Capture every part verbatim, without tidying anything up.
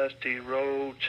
dusty roads.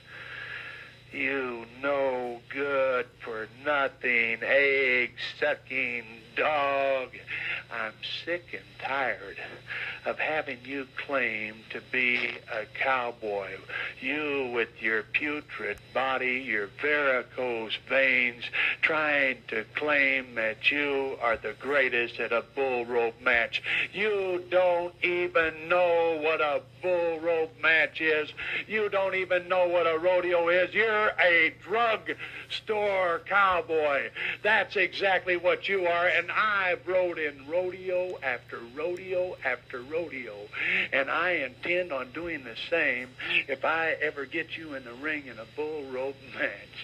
You no good for nothing, egg-sucking dog. I'm sick and tired of having you claim to be a cowboy. You with your putrid body, your varicose veins, trying to claim that you are the greatest at a bull rope match. You don't even know what a bull rope match is. You don't even know what a rodeo is. You're a drug store cowboy. That's exactly what you are, and I've rode in rodeo after rodeo after rodeo, and I intend on doing the same if I ever get you in the ring in a bull rope match.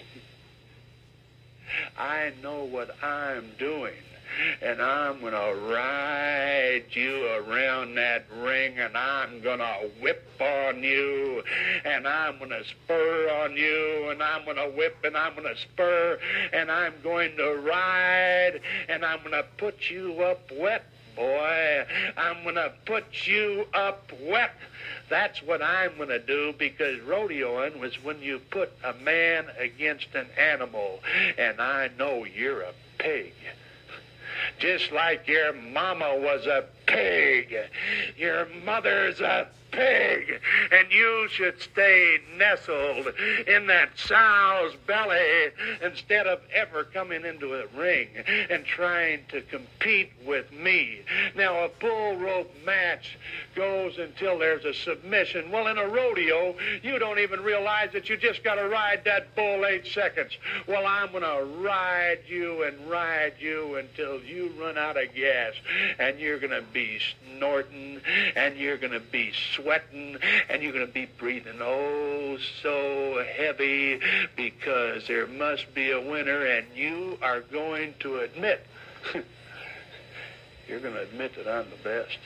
I know what I'm doing, and I'm going to ride you around that ring, and I'm going to whip on you, and I'm going to spur on you, and I'm going to whip, and I'm going to spur, and I'm going to ride, and I'm going to put you up wet, boy. I'm going to put you up wet. That's what I'm going to do, because rodeoing was when you put a man against an animal, and I know you're a pig. Just like your mama was a pig. Your mother's a pig, and you should stay nestled in that sow's belly instead of ever coming into a ring and trying to compete with me. Now, a bull rope match goes until there's a submission. Well, in a rodeo, you don't even realize that you just got to ride that bull eight seconds. Well, I'm going to ride you and ride you until you run out of gas, and you're going to be snorting, and you're going to be sweating, and you're going to be breathing oh so heavy, because there must be a winner, and you are going to admit, you're going to admit that I'm the best.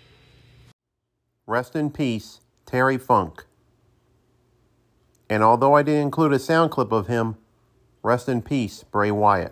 Rest in peace, Terry Funk. And although I didn't include a sound clip of him, rest in peace, Bray Wyatt.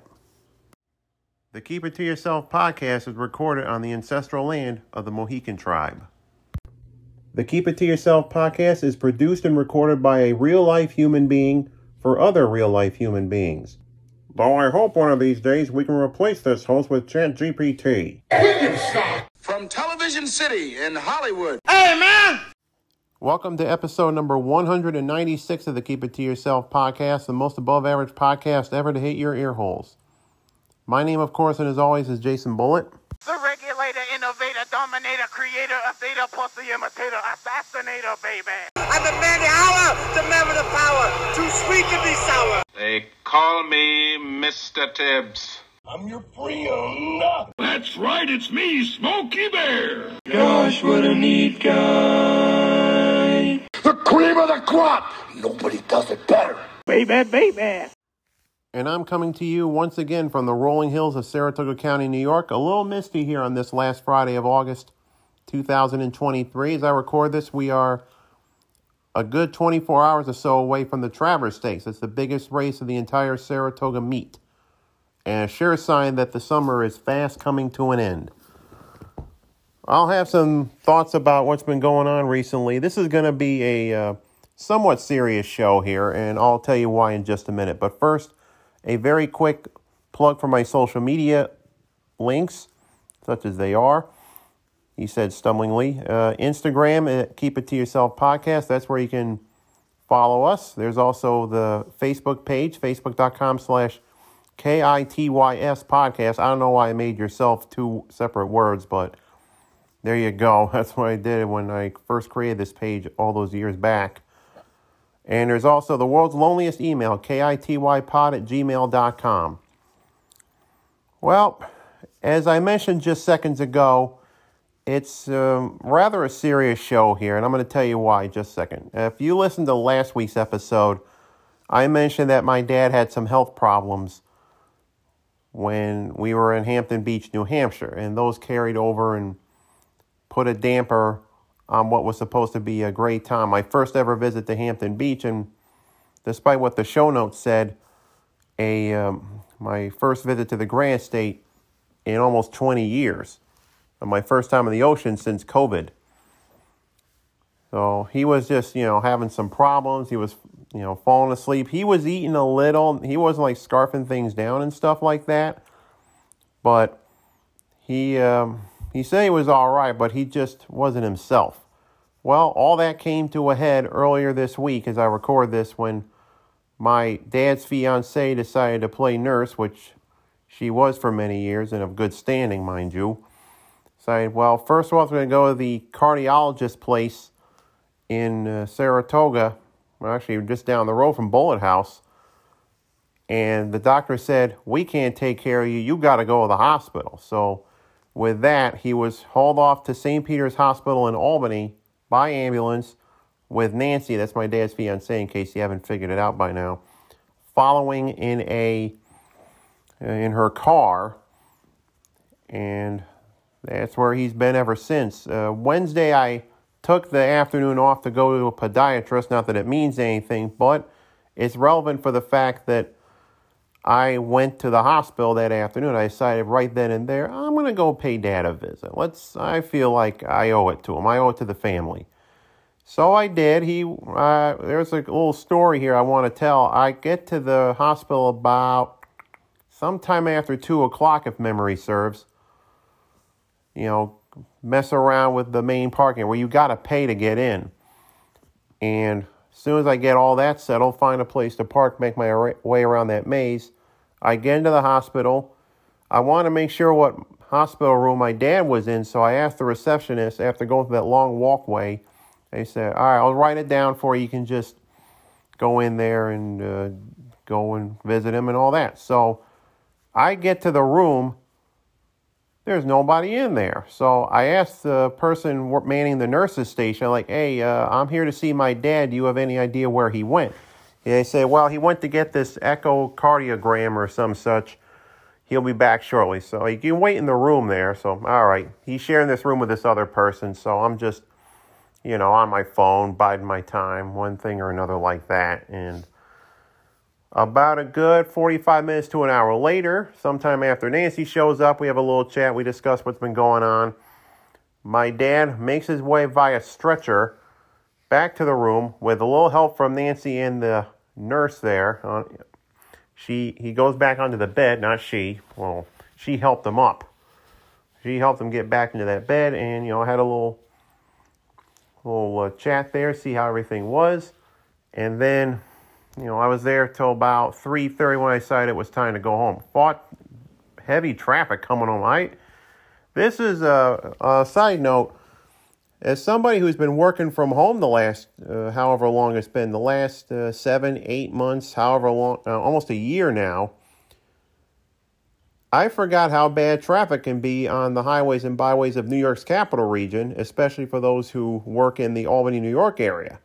The Keep It To Yourself podcast is recorded on the ancestral land of the Mohican tribe. The Keep It To Yourself podcast is produced and recorded by a real-life human being for other real-life human beings. Though I hope one of these days we can replace this host with ChatGPT. From Television City in Hollywood. Hey, man! Welcome to episode number one hundred ninety-six of the Keep It To Yourself podcast, the most above-average podcast ever to hit your ear holes. My name, of course, and as always, is Jason Bullitt. The regulator, innovator, dominator, creator, updater, pussy imitator, assassinator, baby. I'm the man the hour, the man with the power, too sweet to be sour. They call me Mister Tibbs. I'm your friend. That's right, it's me, Smokey Bear. Gosh, what a neat guy. The cream of the crop. Nobody does it better. Baby, baby. And I'm coming to you once again from the rolling hills of Saratoga County, New York. A little misty here on this last Friday of August, two thousand twenty-three. As I record this, we are a good twenty-four hours or so away from the Travers Stakes. It's the biggest race of the entire Saratoga meet, and a sure sign that the summer is fast coming to an end. I'll have some thoughts about what's been going on recently. This is going to be a uh, somewhat serious show here, and I'll tell you why in just a minute. But first, a very quick plug for my social media links, such as they are. He said stumblingly. Uh, Instagram, at Keep It To Yourself podcast. That's where you can follow us. There's also the Facebook page, facebook.com slash K-I-T-Y-S podcast. I don't know why I made yourself two separate words, but there you go. That's what I did when I first created this page all those years back. And there's also the world's loneliest email, K I T Y pod at gmail dot com. Well, as I mentioned just seconds ago, it's um, rather a serious show here, and I'm going to tell you why in just a second. If you listened to last week's episode, I mentioned that my dad had some health problems when we were in Hampton Beach, New Hampshire, and those carried over and put a damper on what was supposed to be a great time. My first ever visit to Hampton Beach, and despite what the show notes said, a um, my first visit to the Grand State in almost twenty years. And my first time in the ocean since COVID. So he was just, you know, having some problems. He was, you know, falling asleep. He was eating a little. He wasn't like scarfing things down and stuff like that. But he, um, he said he was all right, but he just wasn't himself. Well, all that came to a head earlier this week as I record this when my dad's fiancée decided to play nurse, which she was for many years and of good standing, mind you. Decided, well, first of all, we're going to go to the cardiologist place in uh, Saratoga, well, actually just down the road from Bullet House. And the doctor said, we can't take care of you. You got to go to the hospital. So with that, he was hauled off to Saint Peter's Hospital in Albany by ambulance with Nancy, that's my dad's fiancée, in case you haven't figured it out by now, following in a in her car, and that's where he's been ever since. Uh, Wednesday, I took the afternoon off to go to a podiatrist, not that it means anything, but it's relevant for the fact that I went to the hospital that afternoon. I decided right then and there, I'm going to go pay Dad a visit. Let's. I feel like I owe it to him. I owe it to the family. So I did. He. Uh, there's a little story here I want to tell. I get to the hospital about sometime after two o'clock, if memory serves. You know, mess around with the main parking where you got to pay to get in. And as soon as I get all that settled, find a place to park, make my way around that maze, I get into the hospital. I want to make sure what hospital room my dad was in, so I asked the receptionist after going through that long walkway. They said, all right, I'll write it down for you. You can just go in there and uh, go and visit him and all that. So I get to the room. There's nobody in there. So I asked the person manning the nurse's station, like, hey, uh, I'm here to see my dad. Do you have any idea where he went? They say, well, he went to get this echocardiogram or some such. He'll be back shortly. So you can wait in the room there. So, all right. He's sharing this room with this other person. So I'm just, you know, on my phone, biding my time, one thing or another like that. And about a good forty-five minutes to an hour later, sometime after Nancy shows up, we have a little chat. We discuss what's been going on. My dad makes his way via stretcher back to the room with a little help from Nancy and the nurse there. Uh, she He goes back onto the bed, not she. Well, she helped him up. She helped him get back into that bed and, you know, had a little, little uh, chat there, see how everything was. And then, you know, I was there till about three thirty when I decided it was time to go home. Fought heavy traffic coming home. I, this is a, a side note. As somebody who's been working from home the last, uh, however long it's been, the last uh, seven, eight months, however long, uh, almost a year now, I forgot how bad traffic can be on the highways and byways of New York's capital region, especially for those who work in the Albany, New York area.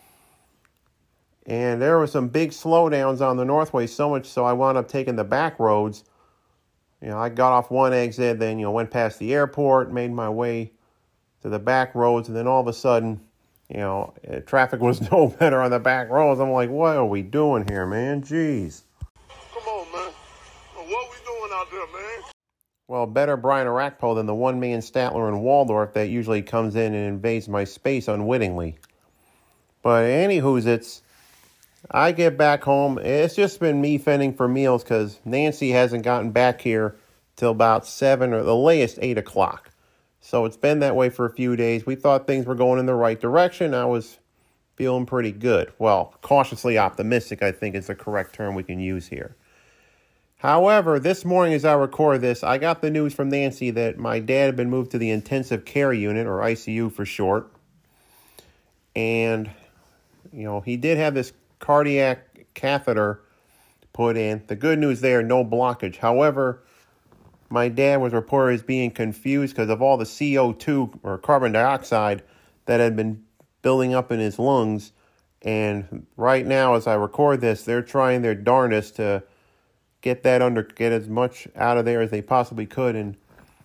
And there were some big slowdowns on the Northway, so much so I wound up taking the back roads. You know, I got off one exit, then, you know, went past the airport, made my way to the back roads, and then all of a sudden, you know, traffic was no better on the back roads. I'm like, what are we doing here, man? Jeez. Come on, man. What we doing out there, man? Well, better Brian Arakpo than the one-man Statler in Waldorf that usually comes in and invades my space unwittingly. But anywho's, it's, I get back home. It's just been me fending for meals because Nancy hasn't gotten back here till about seven or the latest eight o'clock. So it's been that way for a few days. We thought things were going in the right direction. I was feeling pretty good. Well, cautiously optimistic, I think is the correct term we can use here. However, this morning as I record this, I got the news from Nancy that my dad had been moved to the intensive care unit, or I C U for short. And, you know, he did have this cardiac catheter put in. The good news there, no blockage. However, my dad was reported as being confused because of all the C O two, or carbon dioxide, that had been building up in his lungs. And right now, as I record this, they're trying their darndest to get that under, get as much out of there as they possibly could, and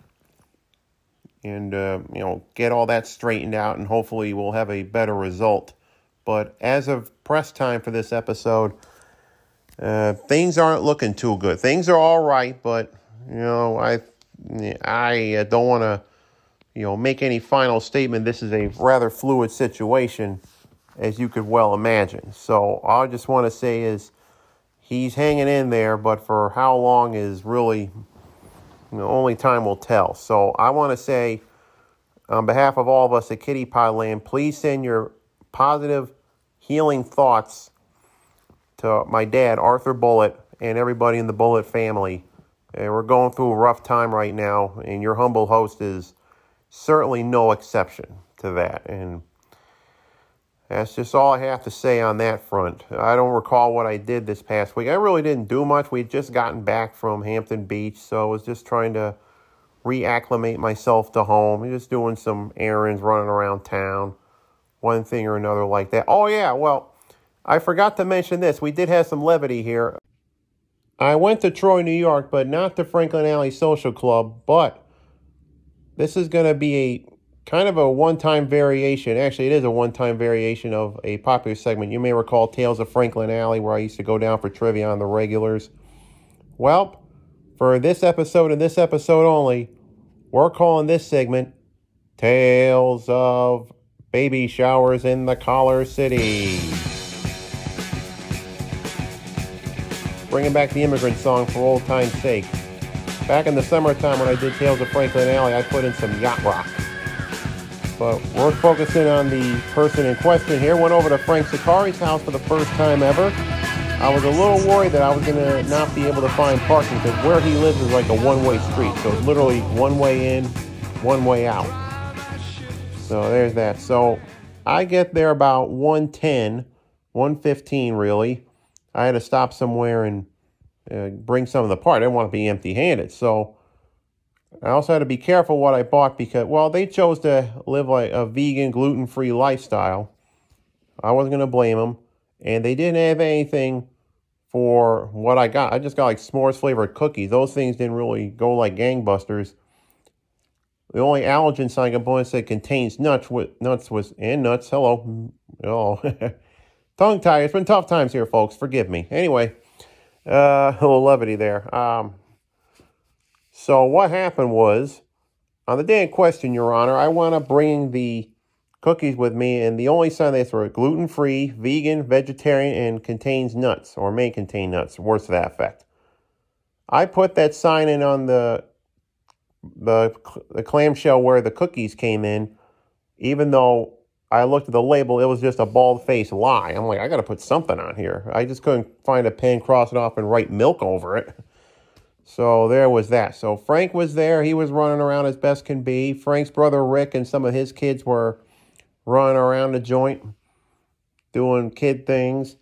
and uh, you know, get all that straightened out, and hopefully we'll have a better result. But as of press time for this episode, uh, things aren't looking too good. Things are all right, but you know, I I don't want to you know, make any final statement. This is a rather fluid situation, as you could well imagine. So all I just want to say is he's hanging in there, but for how long is really, you know, only time will tell. So I want to say, on behalf of all of us at Kitty Pie Land, please send your positive, healing thoughts to my dad, Arthur Bullitt, and everybody in the Bullitt family. And we're going through a rough time right now, and your humble host is certainly no exception to that. And that's just all I have to say on that front. I don't recall what I did this past week. I really didn't do much. We'd just gotten back from Hampton Beach, so I was just trying to reacclimate myself to home. Just doing some errands, running around town, one thing or another like that. Oh, yeah, well, I forgot to mention this. We did have some levity here. I went to Troy, New York, but not the Franklin Alley Social Club, but this is going to be a kind of a one-time variation. Actually, it is a one-time variation of a popular segment. You may recall Tales of Franklin Alley, where I used to go down for trivia on the regulars. Well, for this episode and this episode only, we're calling this segment Tales of Baby Showers in the Collar City. Bringing back the immigrant song for old time's sake. Back in the summertime when I did Tales of Franklin Alley, I put in some yacht rock. But we're focusing on the person in question here. Went over to Frank Sakari's house for the first time ever. I was a little worried that I was going to not be able to find parking because where he lives is like a one-way street. So it's literally one way in, one way out. So there's that. So I get there about one ten, one fifteen really. I had to stop somewhere and uh, bring some of the part. I didn't want to be empty-handed. So I also had to be careful what I bought because, well, they chose to live like a vegan, gluten-free lifestyle. I wasn't going to blame them. And they didn't have anything for what I got. I just got like s'mores-flavored cookies. Those things didn't really go like gangbusters. The only allergen sign component that contains nuts, with, nuts was, and nuts, hello. Oh, tongue tie. It's been tough times here, folks. Forgive me. Anyway, uh, a little levity there. Um, so what happened was, on the day in question, Your Honor, I wound up bringing the cookies with me, and the only sign they were gluten-free, vegan, vegetarian, and contains nuts, or may contain nuts, words to that effect. I put that sign in on the, the, the clamshell where the cookies came in, even though I looked at the label, it was just a bald-faced lie. I'm like, I got to put something on here. I just couldn't find a pen, cross it off, and write milk over it. So there was that. So Frank was there. He was running around as best can be. Frank's brother Rick and some of his kids were running around the joint, doing kid things.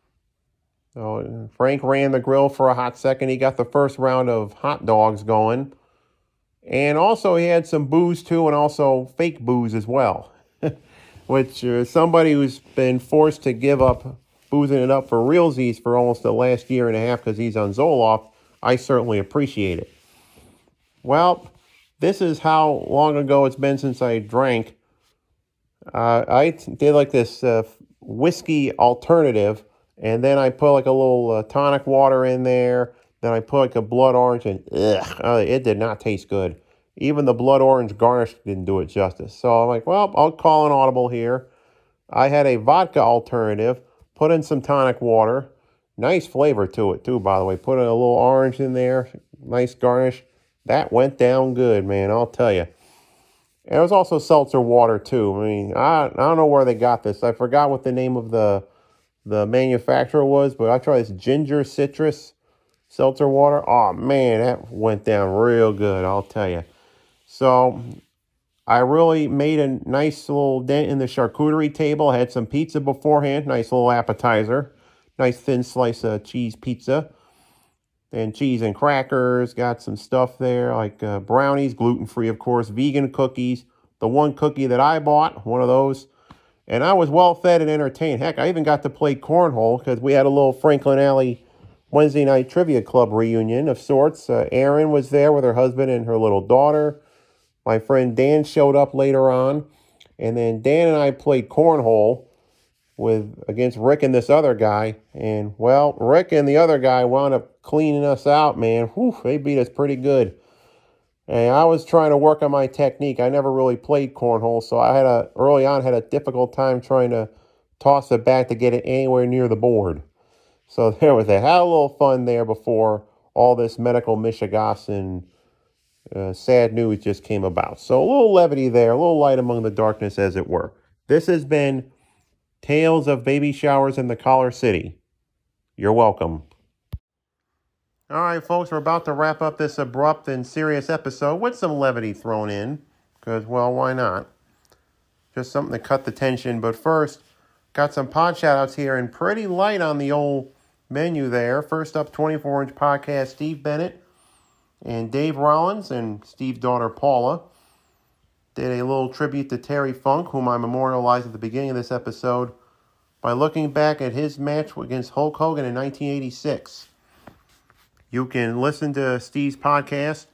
So Frank ran the grill for a hot second. He got the first round of hot dogs going. And also he had some booze too, and also fake booze as well. Which uh, somebody who's been forced to give up boozing it up for realsies for almost the last year and a half because he's on Zoloft, I certainly appreciate it. Well, this is how long ago it's been since I drank. Uh, I did like this uh, whiskey alternative, and then I put like a little uh, tonic water in there. Then I put like a blood orange, and ugh, uh, it did not taste good. Even the blood orange garnish didn't do it justice. So I'm like, well, I'll call an audible here. I had a vodka alternative, put in some tonic water. Nice flavor to it, too, by the way. Put in a little orange in there, nice garnish. That went down good, man, I'll tell you. And it was also seltzer water, too. I mean, I, I don't know where they got this. I forgot what the name of the, the manufacturer was, but I tried this ginger citrus seltzer water. Oh, man, that went down real good, I'll tell you. So I really made a nice little dent in the charcuterie table. I had some pizza beforehand, nice little appetizer. Nice thin slice of cheese pizza. And cheese and crackers. Got some stuff there like uh, brownies, gluten-free, of course, vegan cookies. The one cookie that I bought, one of those. And I was well fed and entertained. Heck, I even got to play cornhole because we had a little Franklin Alley Wednesday night trivia club reunion of sorts. Uh, Erin was there with her husband and her little daughter. My friend Dan showed up later on. And then Dan and I played cornhole with against Rick and this other guy. And, well, Rick and the other guy wound up cleaning us out, man. Whew, they beat us pretty good. Hey, I was trying to work on my technique. I never really played cornhole, so I had a early on had a difficult time trying to toss it back to get it anywhere near the board. So there was that. Had a little fun there before all this medical Michigan uh, sad news just came about. So a little levity there, a little light among the darkness, as it were. This has been Tales of Baby Showers in the Collar City. You're welcome. All right, folks, we're about to wrap up this abrupt and serious episode with some levity thrown in, because, well, why not? Just something to cut the tension. But first, got some pod shout-outs here, and pretty light on the old menu there. First up, twenty-four inch podcast, Steve Bennett and Dave Rollins and Steve's daughter, Paula, did a little tribute to Terry Funk, whom I memorialized at the beginning of this episode, by looking back at his match against Hulk Hogan in nineteen eighty-six. You can listen to Steve's podcast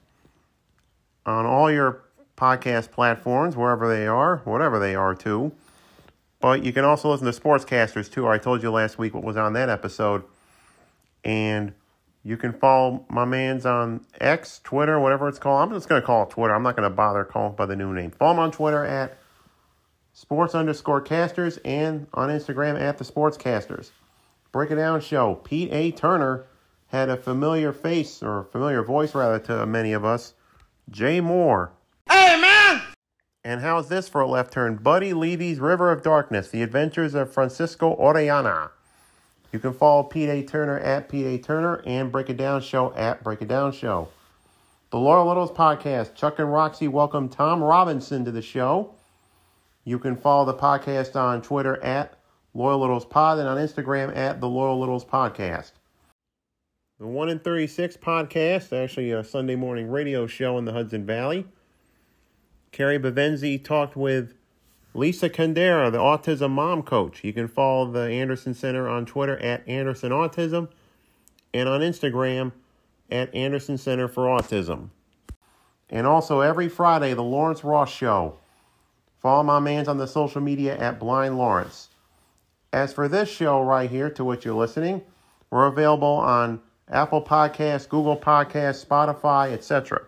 on all your podcast platforms, wherever they are, whatever they are, too. But you can also listen to Sportscasters, too. I told you last week what was on that episode. And you can follow my man's on X, Twitter, whatever it's called. I'm just going to call it Twitter. I'm not going to bother calling it by the new name. Follow him on Twitter at sports underscore casters and on Instagram at the Sportscasters. Break It Down Show. Pete A. Turner had a familiar face, or familiar voice rather, to many of us. Jay Moore. Hey, man! And how's this for a left turn? Buddy Levy's River of Darkness, The Adventures of Francisco Orellana. You can follow Pete A. Turner at Pete A. Turner and Break It Down Show at Break It Down Show. The Loyal Littles Podcast. Chuck and Roxy welcome Tom Robinson to the show. You can follow the podcast on Twitter at Loyal Littles Pod and on Instagram at The Loyal Littles Podcast. The one in thirty-six podcast, actually a Sunday morning radio show in the Hudson Valley. Carrie Bavenzi talked with Lisa Candera, the autism mom coach. You can follow the Anderson Center on Twitter at Anderson Autism and on Instagram at Anderson Center for Autism. And also every Friday, the Lawrence Ross Show. Follow my mans on the social media at Blind Lawrence. As for this show right here, to which you're listening, we're available on Apple Podcasts, Google Podcasts, Spotify, et cetera.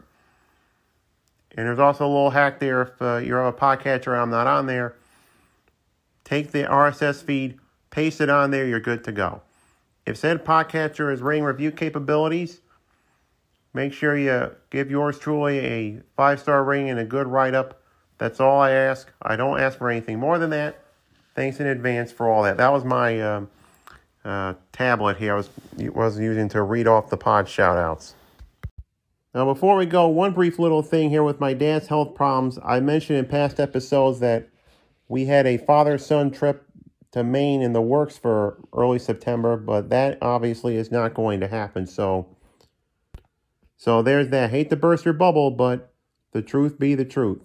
And there's also a little hack there. If uh, you're a podcatcher and I'm not on there, take the R S S feed, paste it on there, you're good to go. If said podcatcher has rating review capabilities, make sure you give yours truly a five-star rating and a good write-up. That's all I ask. I don't ask for anything more than that. Thanks in advance for all that. That was my uh, uh, tablet here I was, was using to read off the pod shout-outs. Now, before we go, one brief little thing here with my dad's health problems. I mentioned in past episodes that we had a father-son trip to Maine in the works for early September, but that obviously is not going to happen. So, so there's that. Hate to burst your bubble, but the truth be the truth.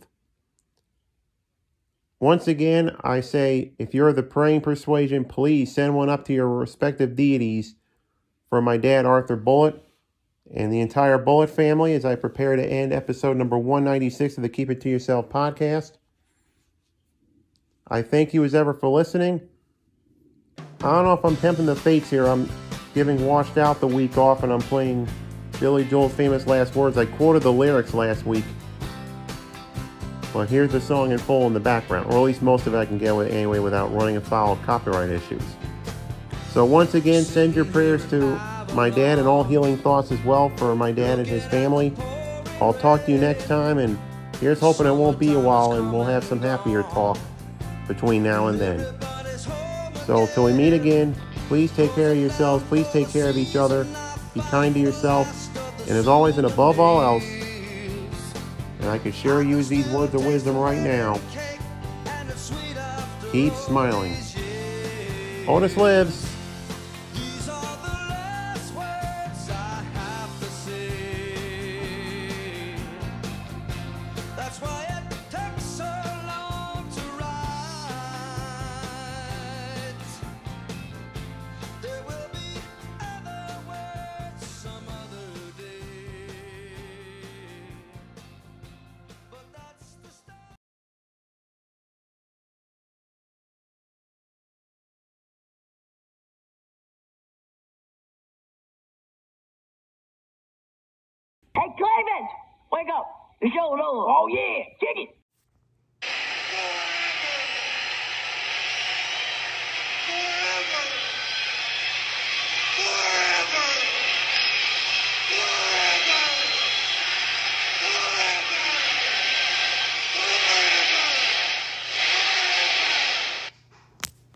Once again, I say, if you're the praying persuasion, please send one up to your respective deities for my dad, Arthur Bullitt, and the entire Bullitt family as I prepare to end episode number one ninety-six of the Keep It To Yourself podcast. I thank you as ever for listening. I don't know if I'm tempting the fates here. I'm giving Washed Out the week off and I'm playing Billy Joel's famous last words. I quoted the lyrics last week. But here's the song in full in the background, or at least most of it I can get with anyway without running afoul of copyright issues. So once again, send your prayers to my dad and all healing thoughts as well for my dad and his family. I'll talk to you next time, and here's hoping it won't be a while and we'll have some happier talk between now and then. So till we meet again, please take care of yourselves, please take care of each other, be kind to yourself, and as always and above all else, and I could sure use these words of wisdom right now, keep smiling. Otis lives. Hey, Craven! Wake up! The show's over. Oh, yeah. Check it.